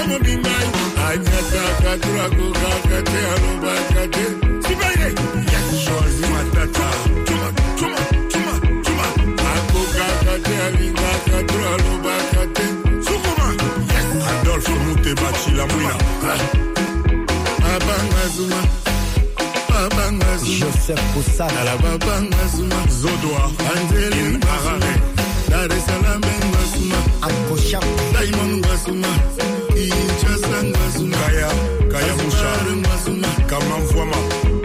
Joseph Poussana, la Babanga Zuma, Zodoa, Angeli Harare, Dar es Salaam Zuma, Akosha, Diamond Zuma, Kinshasa Zuma, Kaya Musha Zuma, Kamamfwama.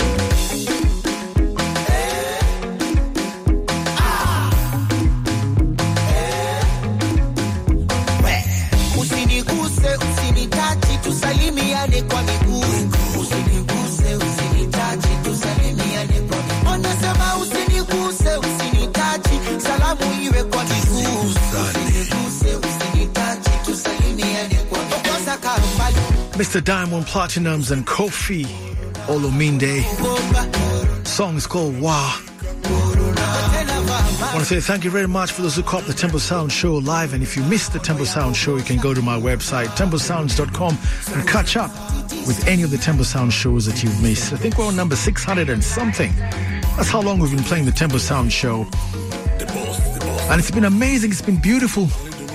Usiniguse, usinitachi, tusalimiane kwa miguu. Usiniguse, usinitachi, tusalimiane kwa miguu. Wanasema usiniguse, usinitachi, salamu iwe kwa miguu. Usiniguse, usinitachi, tusalimiane kwa miguu. Mr. Diamond Platinums and Kofi Olomide. Song is called Wah. I want to say thank you very much for those who caught the Temple Sound Show live. And if you missed the Temple Sound Show, you can go to my website, templesounds.com, and catch up with any of the Temple Sound shows that you've missed. I think we're on number 600 and something. That's how long we've been playing the Temple Sound Show. And it's been amazing. It's been beautiful.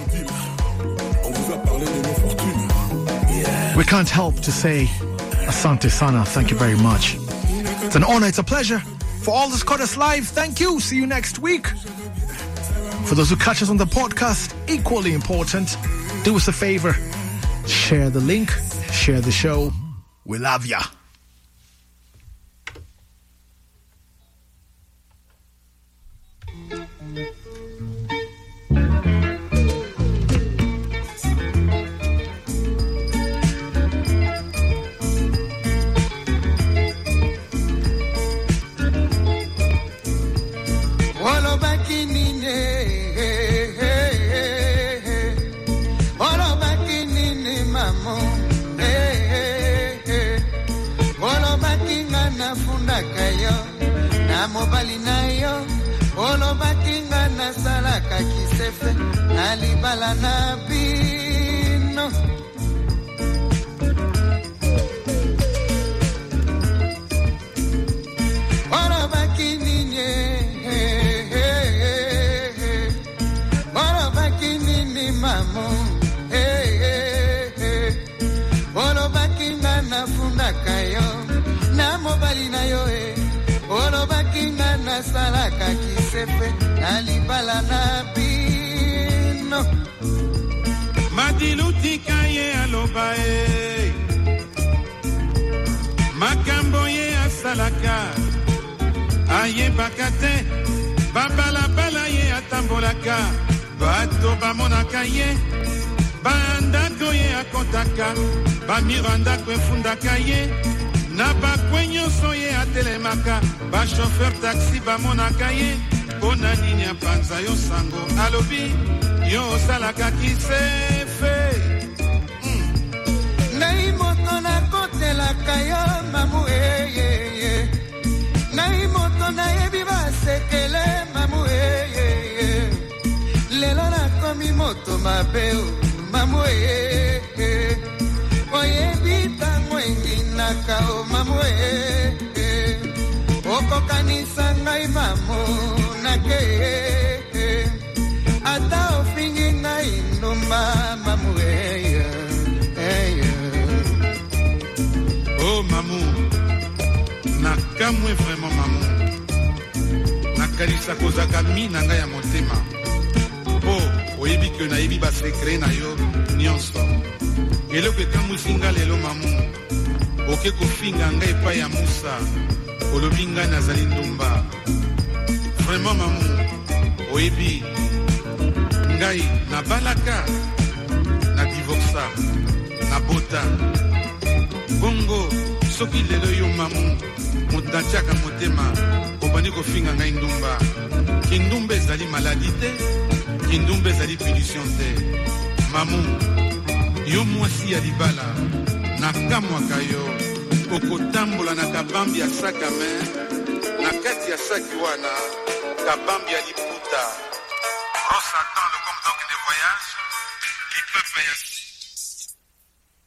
We can't help to say Asante Sana. Thank you very much. It's an honor. It's a pleasure. For all those caught us live, thank you. See you next week. For those who catch us on the podcast, equally important, do us a favor. Share the link. Share the show. We love ya. Mobali nayo olo bakinga na salaka kisefe alibala na bino olo bakinine olo bakinini mamo olo bakinga na fundaka yo na mobali nayo olo bakinga na salaka kisefe alibala na bino madiluti kaye alobae makambo ye asalaka aye bakate babalabala ye atambolaka bato bamonaka ye bandako ye akontaka bamirandako efundaka ye na bakwenyo soye atelemaka ba chauffeur taxi ba monaka ye pona nini apanza yo sango alobi yo salaka kisefe nai moto na kotela kayo mamu nai moto na yebi basekele mamu lelo na komi moto mabeo mamu oyebi tango ingina o mamwe oko kanisa ngai mamo nake ata ofingi ngai ndumba mamwe oh mamu nakamwe vraiment mamu nakalisa kozaka mina ngai ya motema oh oyebi ke nayebi ba secret na yo nyonso eloko ekamwisi nga lelo mamu oke kofinga ngai epai ya Musa olobi ngai nazali ndumba vraiment mamu oyebi ngai nabalaka na divorsa na bota bongo soki lelo yo mamu moto atiaka motema obandi kofinga ngai ndumba kindumba ezali maladi te kindumba ezali punition te mamu yo mwasi ya libala nakamwaka yo okotambola na kabambi ya sakame na kati ya saki wana kabambi ya liputa Rosa attend le compte de voyage, il peut payer.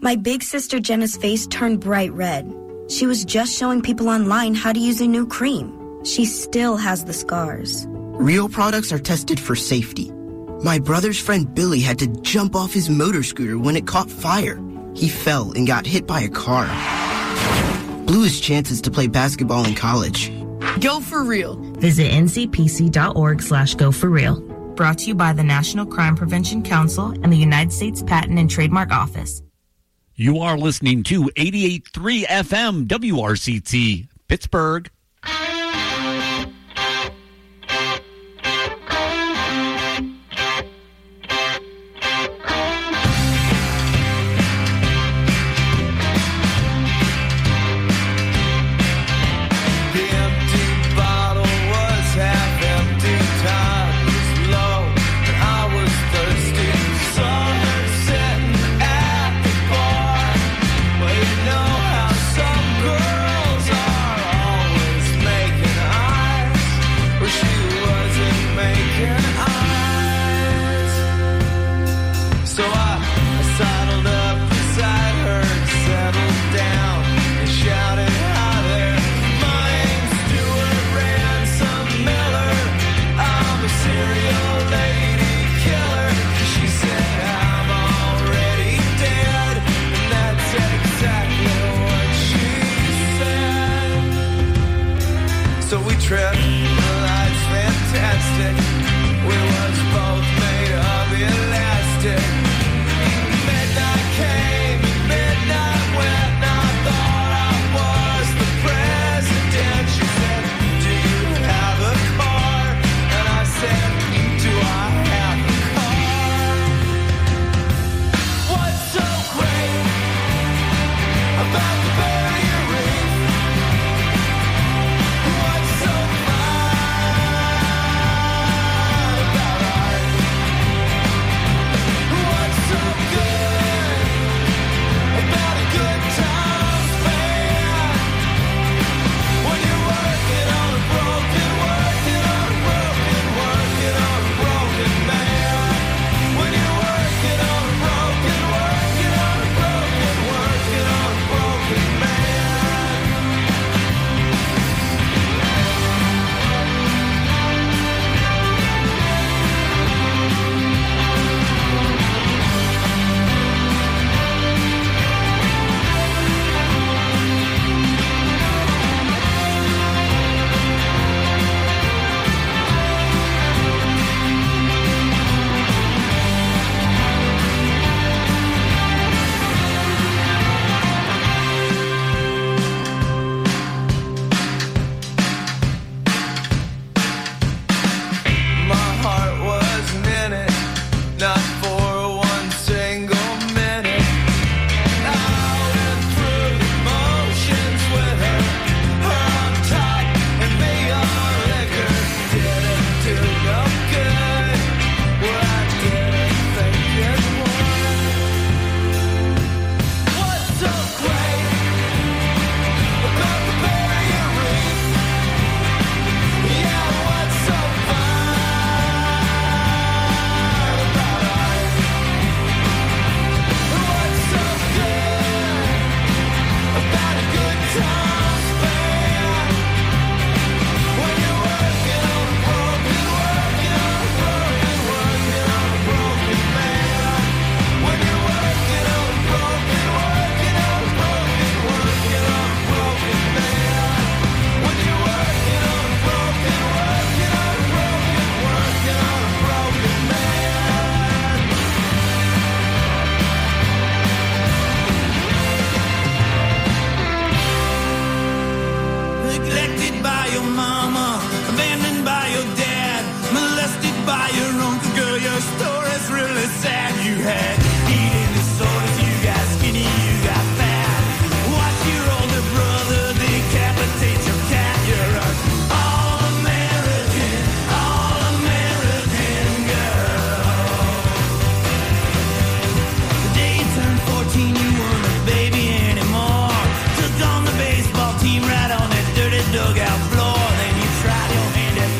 My big sister Jenna's face turned bright red. She was just showing people online how to use a new cream. She still has the scars. Real products are tested for safety. My brother's friend Billy had to jump off his motor scooter when it caught fire. He fell and got hit by a car. Blew his chances to play basketball in college. Go for real. Visit ncpc.org/goforreal. Brought to you by the National Crime Prevention Council and the United States Patent and Trademark Office. You are listening to 88.3 FM WRCT, Pittsburgh.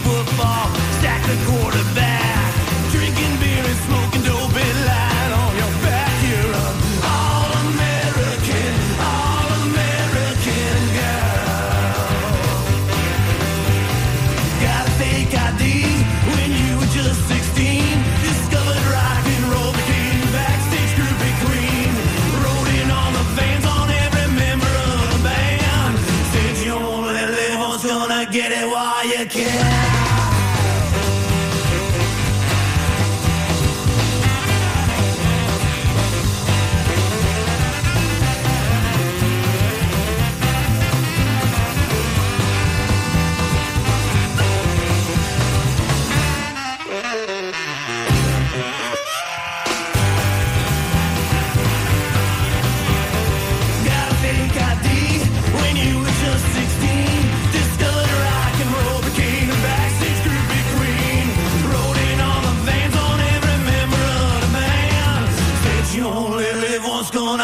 Quarterback, drinking beer and smoking dope and lying on your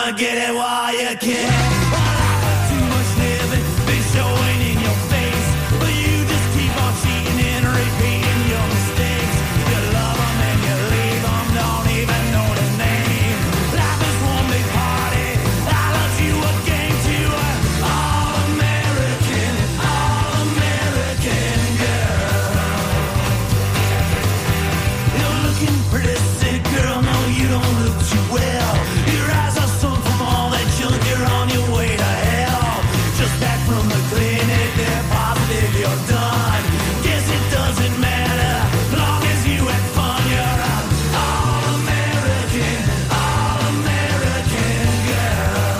wanna get it while you can. Too much living been showing in your face, but you just keep on cheating and repeating your mistakes. You love them and you leave them, don't even know the name. Life is one big party. I love you a game to all American girl. You're looking pretty sick, girl. No, you don't look too well. Your eyes are sun from all that junk. You're on your way to hell. Just back from the clinic, they're positive you're done. Guess it doesn't matter, long as you had fun. You're an all-American girl.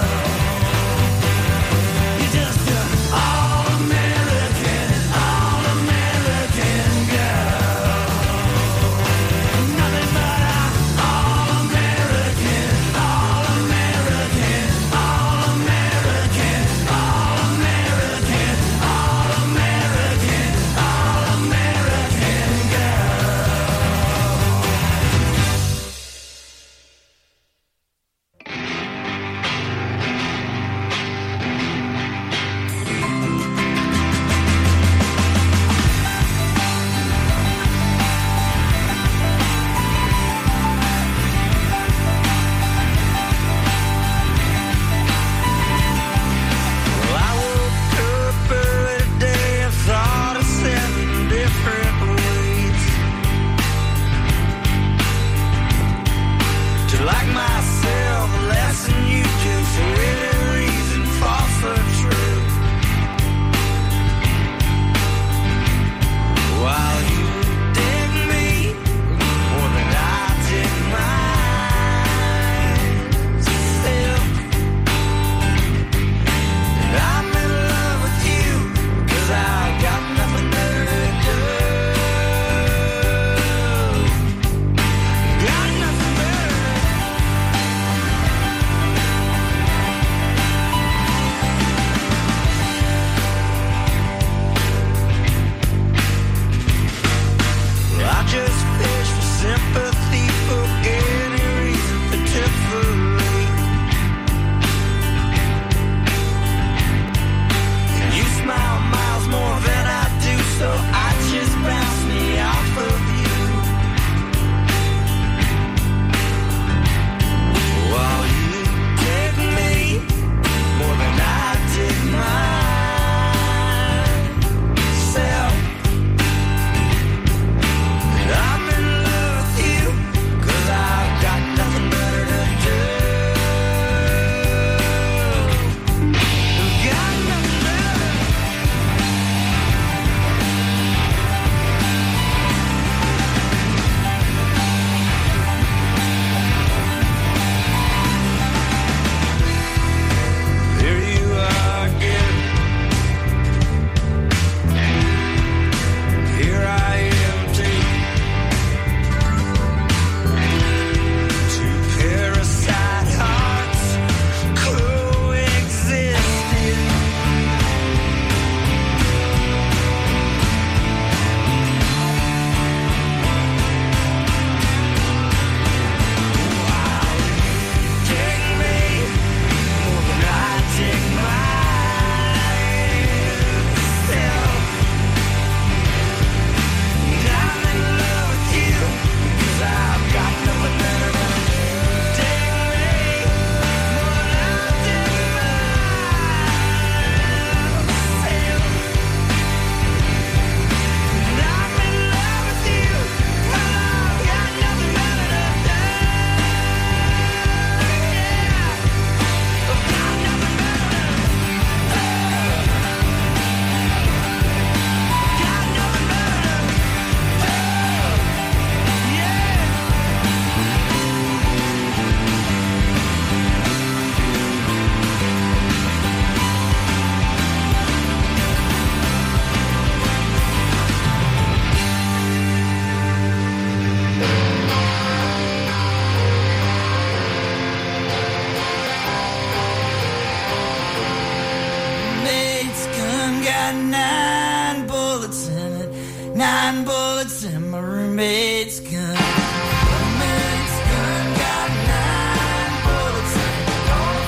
You're just an all-American girl. Nothing but an all-American Well, I woke up early today and thought of 7 different ways to like myself less than you do, for any reason, false or true. While you dig me more than I dig myself, and I'm in love with you, 'cause I've got nothing better to do. Got nothing better to do. Well, I just fish for sympathy, for any reason, pitifully. And you smile miles more than I do, so I just bounce me off of you. While you take me more than I take myself, and I'm in love with you, 'cause I've got nothing better to do. Got nothing better. Here you are again. Here I am too. Two parasite hearts coexisting. Take me more than I take myself. And I'm in love with you, 'cause I've got nothing better to do. Take me more than I take myself. And I'm in love with you, 'cause I've got nothing better to do. Yeah, I've got nothing better to do. Got nothing better to do. Yeah. Mate's gun got 9 bullets in it. 9 bullets in my roommate's gun. Roommate's gun got 9 bullets in it. Don't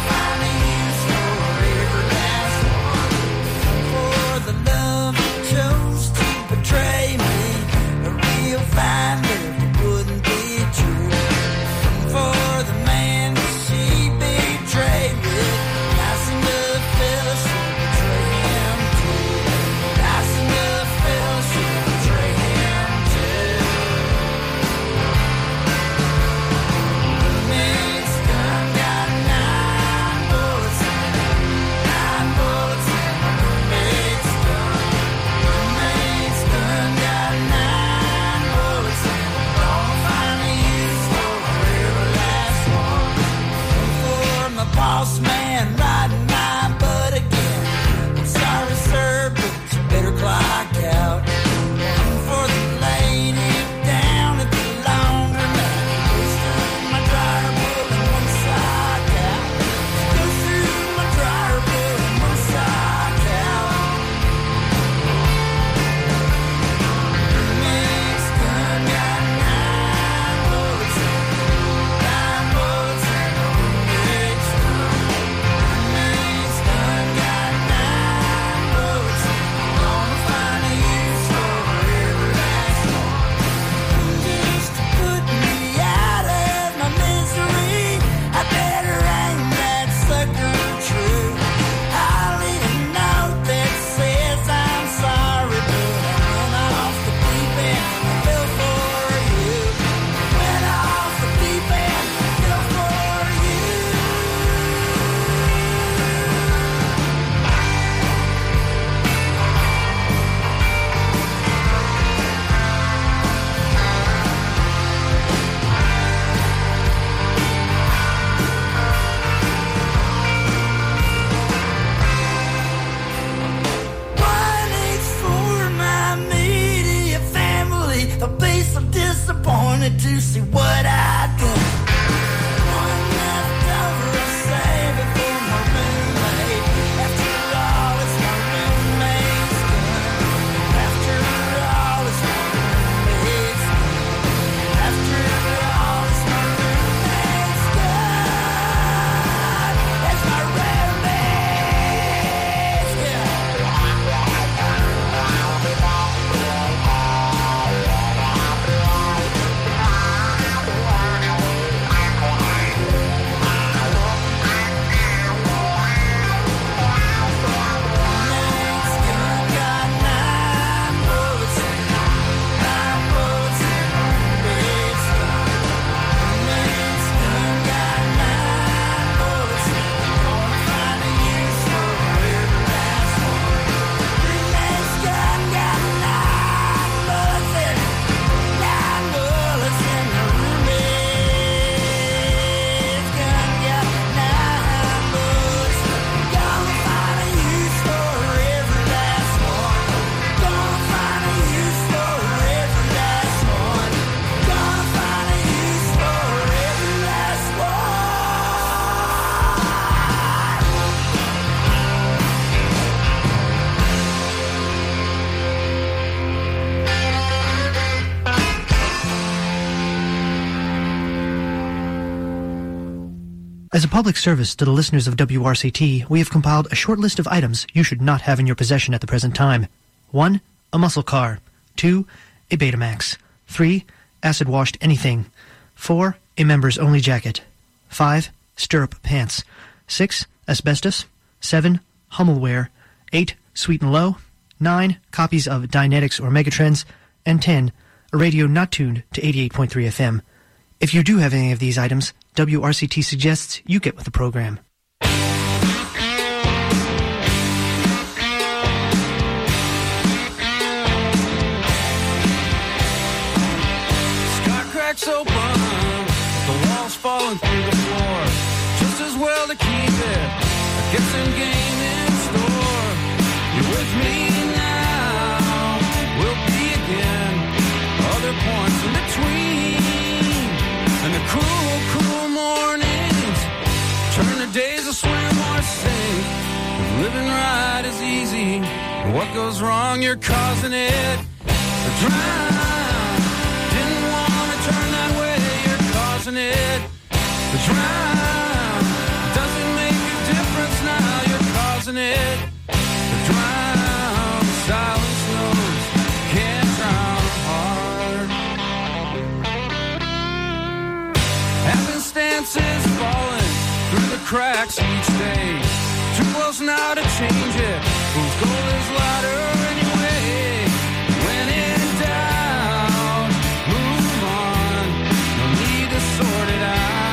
As a public service to the listeners of WRCT, we have compiled a short list of items you should not have in your possession at the present time. 1. A muscle car. 2. A Betamax. 3. Acid-washed anything. 4. A members-only jacket. 5. Stirrup pants. 6. Asbestos. 7. Hummelware. 8. Sweet and Low. 9. Copies of Dynetics or Megatrends. And 10. A radio not tuned to 88.3 FM. If you do have any of these items, WRCT suggests you get with the program. Sky cracks open, the walls falling through the floor. Just as well to keep it, a guessing game in store. You're with me now, we'll be again. Other points in between, and the cool mornings turn to days of swim or sink. Living right is easy, what goes wrong, you're causing it to drown. Didn't want to turn that way, you're causing it to drown. Doesn't make a difference now, you're causing it to drown. Silence knows, can't drown hard. Happenstances falling through the cracks each day. Too close now to change it, whose goal is lighter anyway. When in doubt, move on, no need to sort it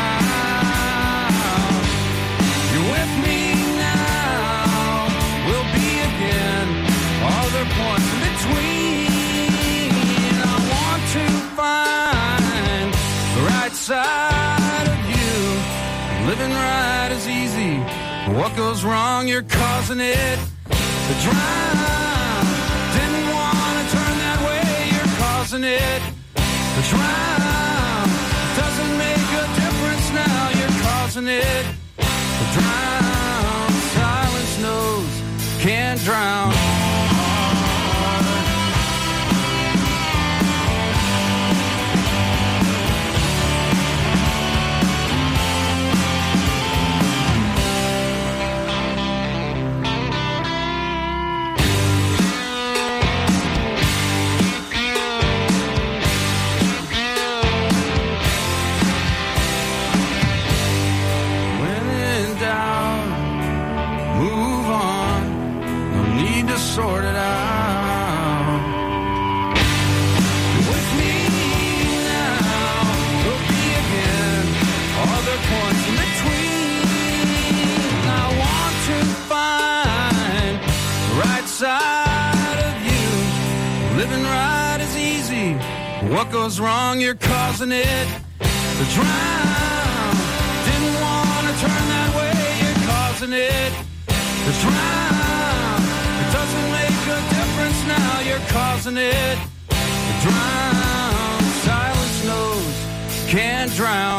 out. You're with me now, we'll be again. All their points in between. I want to find the right side of you. Living right is easy. What goes wrong, you're causing it to drown. Didn't want to turn that way, you're causing it to drown. Doesn't make a difference now, you're causing it to drown. Silence knows, can't drown. Sort it out. With me now, we'll be again. Other points in between. I want to find the right side of you. Living right is easy. What goes wrong, you're causing it to drown. Didn't want to turn that way, you're causing it to drown. Doesn't make a difference now, you're causing it to drown. Silence knows, can't drown.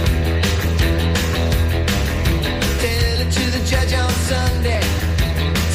Sunday,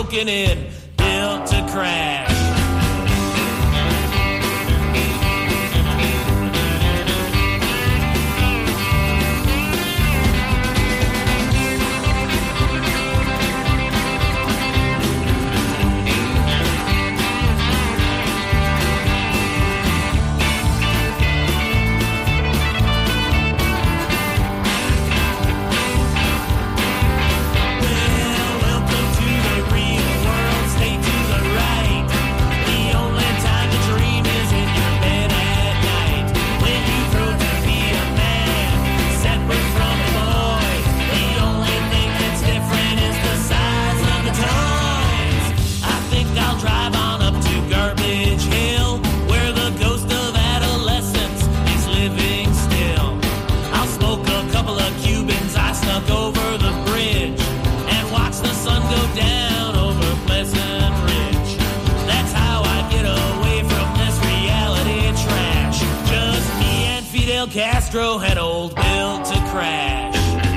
broken in, built to crash. Castro had old built to crash.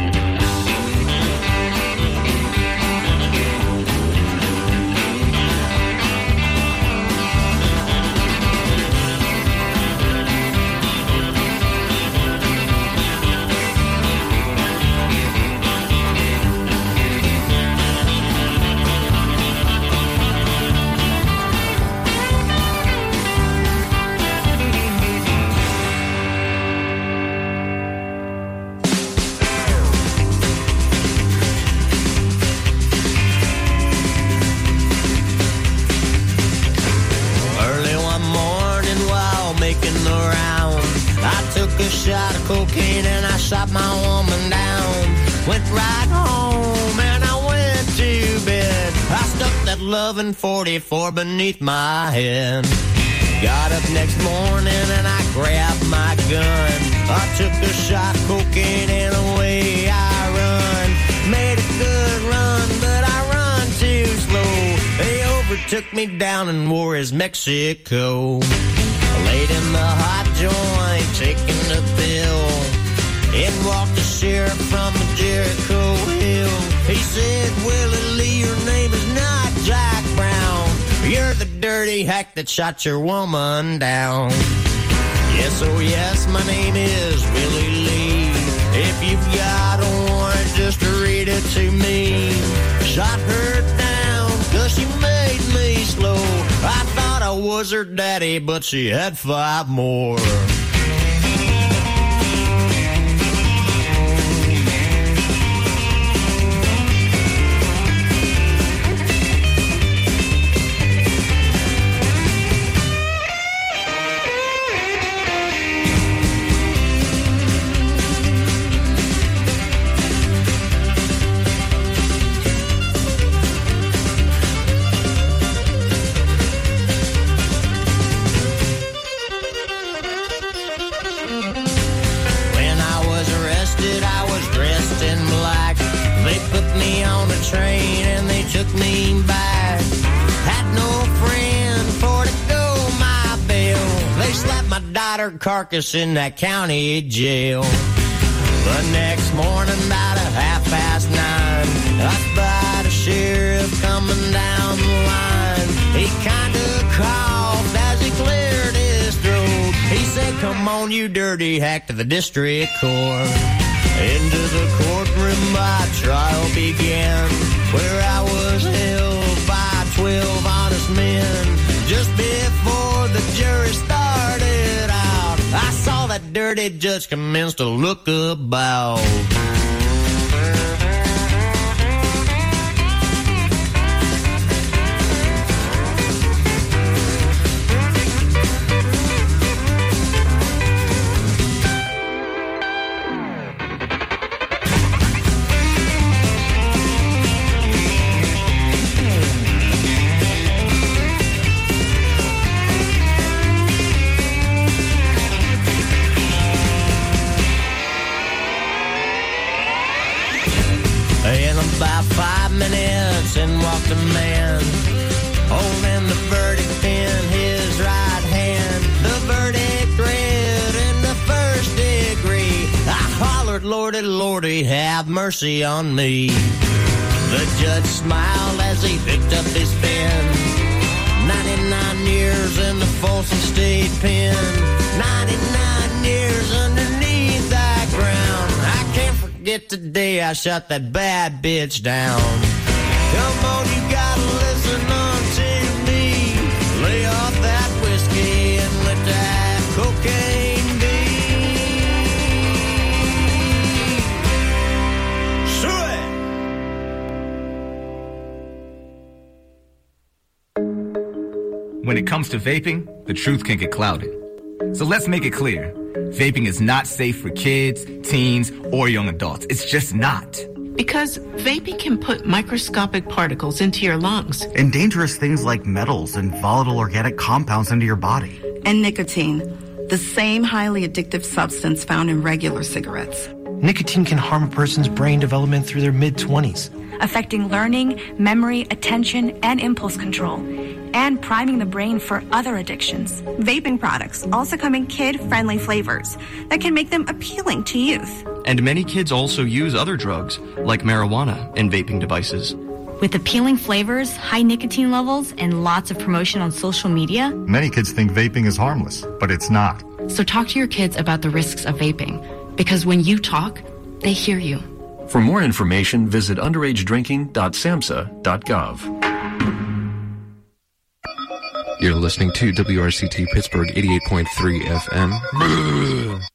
Shot of cocaine and I shot my woman down. Went right home and I went to bed. I stuck that loving 44 beneath my head. Got up next morning and I grabbed my gun. I took a shot of cocaine and away I run. Made a good run, but I run too slow. They overtook me down in Juarez, Mexico. Laid in the hot joint, taking the pill. In walked the sheriff from Jericho Hill. He said, Willie Lee, your name is not Jack Brown. You're the dirty hack that shot your woman down. Yes, oh yes, my name is Willie Lee. If you've got a warrant, just read it to me. Shot her down, 'cause she made me slow. I thought I was her daddy, but she had 5 more. Train and they took me back. Had no friend for to go my bail. They slapped my daughter carcass in that county jail. The next morning about 9:30, I spied a sheriff coming down the line. He kinda coughed as he cleared his throat. He said, "Come on, you dirty hack, to the district court." Into the courtroom my trial began, where I was held by 12 honest men. Just before the jury started out, I saw that dirty judge commence to look about. In about 5 minutes in walked a man, holding the verdict in his right hand. The verdict read in the first degree. I hollered, "Lordy, Lordy, have mercy on me." The judge smiled as he picked up his pen. 99 years in the Folsom State Pen. 99 years underneath that ground. I can't forget the day I shot that bad bitch down. Come on, you gotta listen unto me. Lay off that whiskey and let that cocaine be. When it comes to vaping, the truth can get clouded. So let's make it clear. Vaping is not safe for kids, teens, or young adults. It's just not. Because vaping can put microscopic particles into your lungs. And dangerous things like metals and volatile organic compounds into your body. And nicotine, the same highly addictive substance found in regular cigarettes. Nicotine can harm a person's brain development through their mid-20s. Affecting learning, memory, attention, and impulse control, and priming the brain for other addictions. Vaping products also come in kid-friendly flavors that can make them appealing to youth. And many kids also use other drugs, like marijuana, in vaping devices. With appealing flavors, high nicotine levels, and lots of promotion on social media, many kids think vaping is harmless, but it's not. So talk to your kids about the risks of vaping, because when you talk, they hear you. For more information, visit underagedrinking.samhsa.gov. You're listening to WRCT Pittsburgh 88.3 FM.